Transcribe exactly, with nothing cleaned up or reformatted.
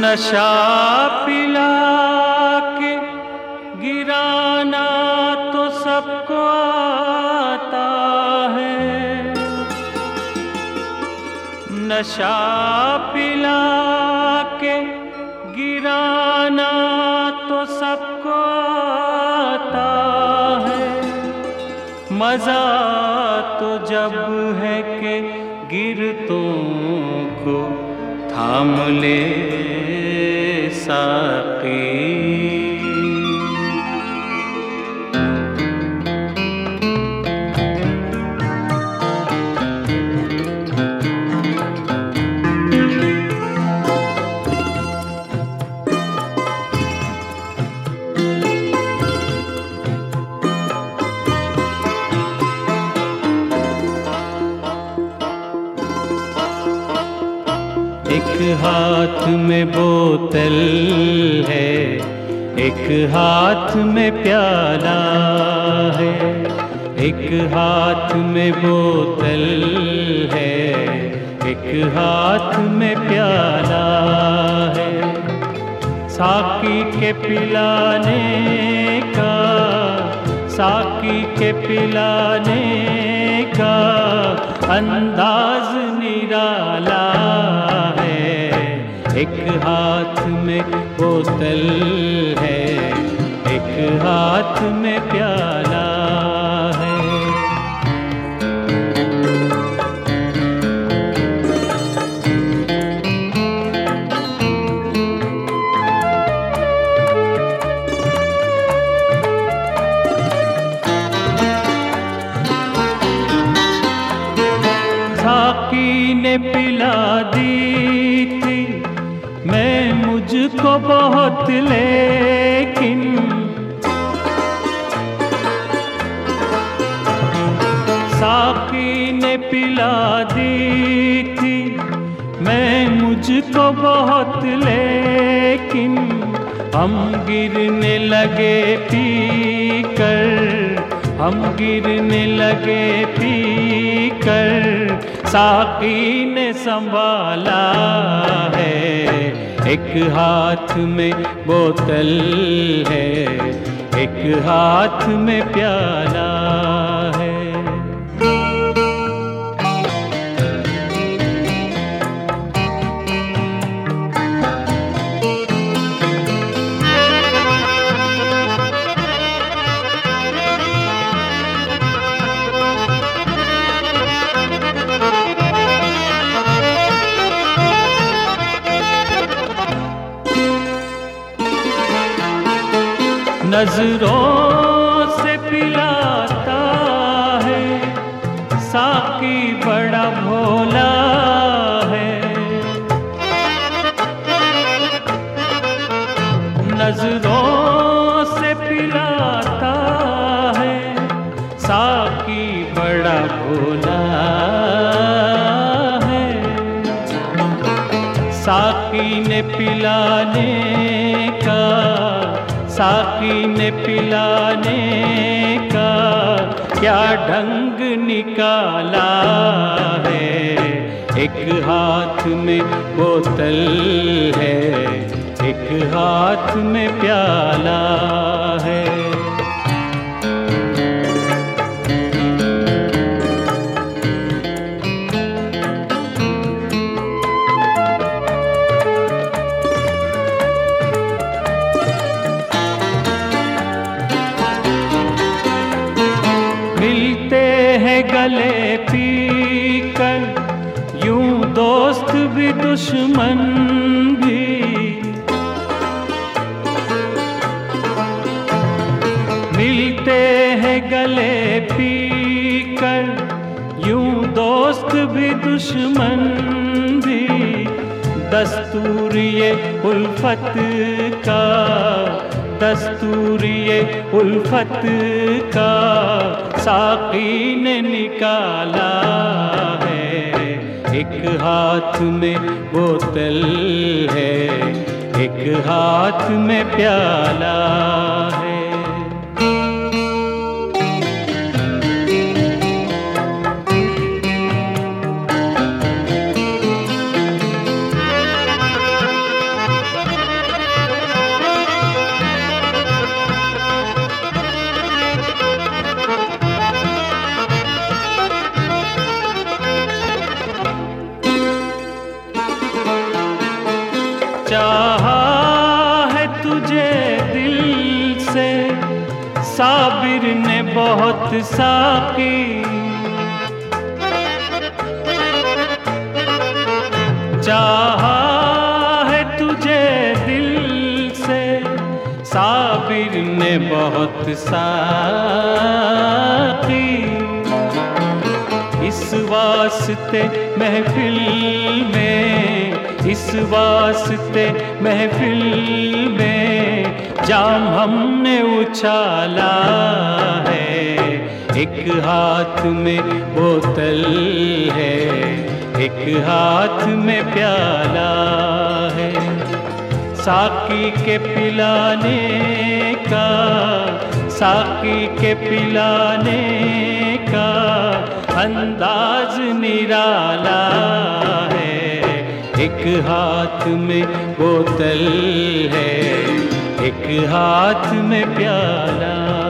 नशा पिला के गिराना तो सबको आता है, नशा पिला के गिराना तो सबको आता है, मजा तो जब है कि गिरतों को थाम ले साकी। एक हाथ में बोतल है, एक हाथ में प्याला है, एक हाथ में बोतल है, एक हाथ में प्याला है। साकी के पिलाने का, साकी के पिलाने का अंदाज निराला है। एक हाथ में बोतल है, एक हाथ में प्याला है। साकी ने पिला दी थी मैं मुझको बहुत, लेकिन साकी ने पिला दी थी मैं मुझको बहुत, लेकिन हम गिरने लगे पी कर, हम गिरने लगे पी कर, साकी ने संभाला है। एक हाथ में बोतल है, एक हाथ में प्याला है। नजरों से पिलाता है साकी बड़ा भोला है, नजरों से पिलाता है साकी बड़ा भोला है। साकी ने पिलाने का, साकी ने पिलाने का क्या ढंग निकाला है। एक हाथ में बोतल है, एक हाथ में प्याला है। मिलते हैं गले पी कर यूं दोस्त भी दुश्मन भी, मिलते हैं गले पी कर यूं दोस्त भी दुश्मन भी। दस्तूर ये उल्फत का, दस्तूर ये उल्फत का साकी ने निकाला है। एक हाथ में बोतल है, एक हाथ में प्याला है। ने बहुत साकी, चाहा है तुझे दिल से साबिर ने बहुत साकी। इस वास्ते महफिल में, इस वास्ते महफिल में जाम हमने उछाला है। एक हाथ में बोतल है, एक हाथ में प्याला है। साकी के पिलाने का, साकी के पिलाने का अंदाज निराला है। एक हाथ में बोतल है, एक हाथ में प्याला।